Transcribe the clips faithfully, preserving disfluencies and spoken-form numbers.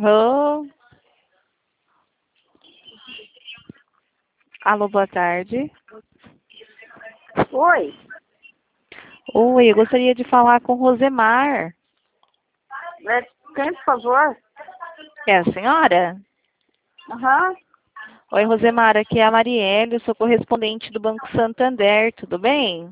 Oh. Alô, boa tarde. Oi. Oi, eu gostaria de falar com Rosemar. É, quem, por favor? É a senhora? Aham. Oi, Rosemar, aqui é a Marielle, eu sou correspondente do Banco Santander, tudo bem?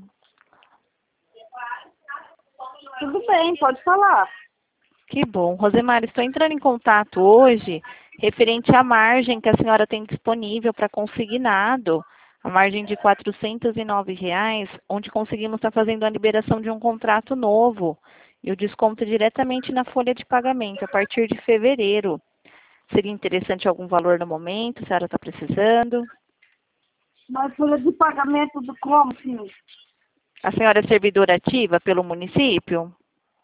Tudo bem, pode falar. Que bom. Rosemar, estou entrando em contato hoje referente à margem que a senhora tem disponível para consignado, a margem de quatrocentos e nove reais, onde conseguimos estar fazendo a liberação de um contrato novo e o desconto diretamente na folha de pagamento a partir de fevereiro. Seria interessante algum valor no momento? A senhora está precisando? Mas folha de pagamento do como, sim? A senhora é servidora ativa pelo município?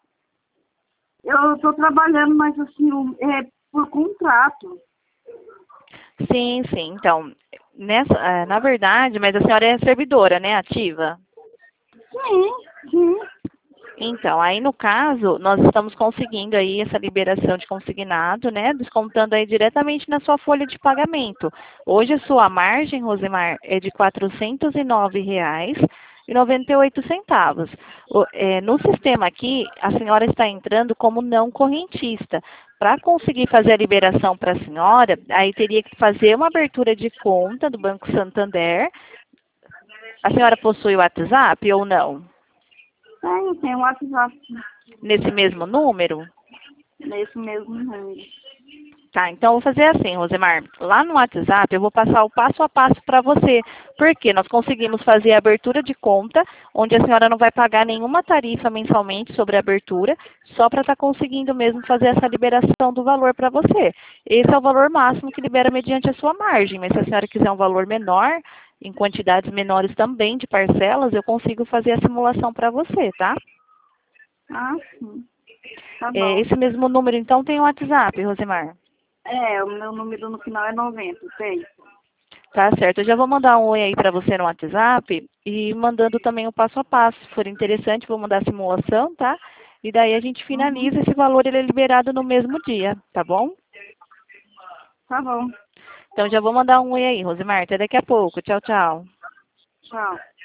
Eu estou trabalhando, mas assim, um- é por contrato. Sim, sim. Então, nessa, eh, na verdade, mas a senhora é servidora, né, ativa? Sim, sim. Então, aí no caso, nós estamos conseguindo aí essa liberação de consignado, né, descontando aí diretamente na sua folha de pagamento. Hoje a sua margem, Rosemar, é de quatrocentos e nove reais e noventa e oito centavos. O- é, no sistema aqui, a senhora está entrando como não correntista. Para conseguir fazer a liberação para a senhora, aí teria que fazer uma abertura de conta do Banco Santander. A senhora possui o WhatsApp ou não? Tenho, tenho WhatsApp Nesse mesmo número? nesse mesmo número. Tá, então eu vou fazer assim, Rosemar. Lá no WhatsApp eu vou passar o passo a passo para você. Porque nós conseguimos fazer a abertura de conta, onde a senhora não vai pagar nenhuma tarifa mensalmente sobre a abertura, só para estar conseguindo mesmo fazer essa liberação do valor para você. Esse é o valor máximo que libera mediante a sua margem, mas se a senhora quiser um valor menor, em quantidades menores também de parcelas, eu consigo fazer a simulação para você, tá? Ah, sim. Tá É, bom. esse mesmo número então tem o WhatsApp, Rosemar. É, o meu número no final é noventa, tem. Tá certo. Eu já vou mandar um oi aí para você no WhatsApp e mandando também o passo a passo. Se for interessante, vou mandar a simulação, tá? E daí a gente Uhum. finaliza esse valor, ele é liberado no mesmo dia, tá bom? Tá bom. Então já vou mandar um oi aí, Rosemar. Até daqui a pouco. Tchau, tchau. Tchau.